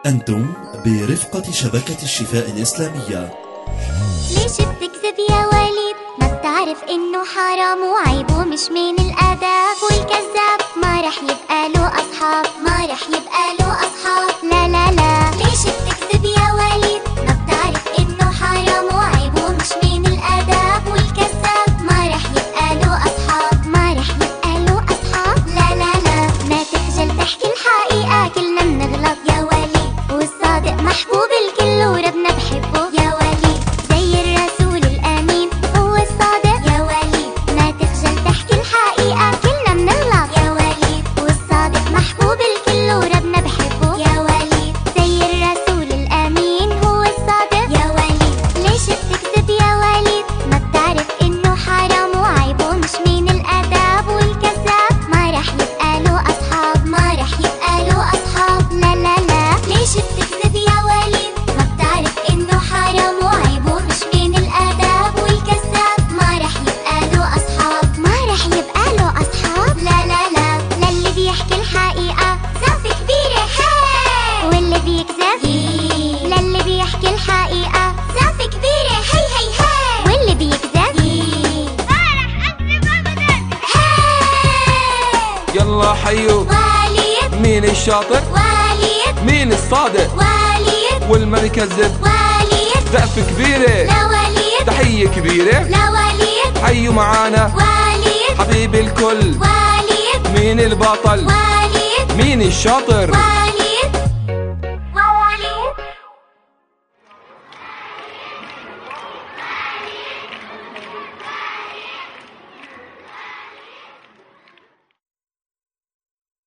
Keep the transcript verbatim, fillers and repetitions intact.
أنتم برفقة شبكة الشفاء الإسلامية. ليش بتكذب يا وليد؟ ما بتعرف إنه حرام وعيب ومش من الآداب، والكذاب ما رح يبقى له أصحاب، ما رح يبقى له أصحاب. لا لا لا، ليش بتكذب يا وليد؟ ما بتعرف إنه حرام وعيب ومش من الآداب، والكذاب ما رح يبقى له أصحاب، ما رح يبقى له أصحاب. لا لا لا، ما تخجل تحكي الحقيقة، كلنا بنغلط يا وليد، والصادق محبوب الكل وربنا بحبه يا وليد، زي الرسول الأمين هو الصادق يا وليد. ما تخجل تحكي الحقيقة، كلنا بنغلط يا وليد، والصادق محبوب الكل وربنا بحبه يا وليد، زي الرسول الأمين هو الصادق يا وليد. ليش بتكذب يا وليد؟ ما بتعرف إنه حرام وعيب ومش من الآداب، والكذاب ما رح يبقى له أصحاب، ما رح يبقى له أصحاب. لا لا لا، ليش بتكذب يا وليد؟ ما بتعرف إنه حرام وعيب ومش من الآداب، والكذاب ما رح يبقى له أصحاب، ما رح يبقى له أصحاب. لا لا لا، للي بيحكي الحقيقة زعفة كبيرة، هاي، واللي بيكذب للي بيحكي الحقيقة زعفة كبيرة، هي هي هاي، واللي بيكذب ما رح أكذب أبدا، هاي. يلا حيو وليد، مين الشاطر؟ وليد، مين الصادق؟ وليد، والما يكذب وليد، ضعف كبيرة، لا وليد، تحية كبيرة، لا وليد، حيوا معانا وليد، حبيب الكل. وليد، مين البطل؟ وليد، مين الشاطر؟ وليد.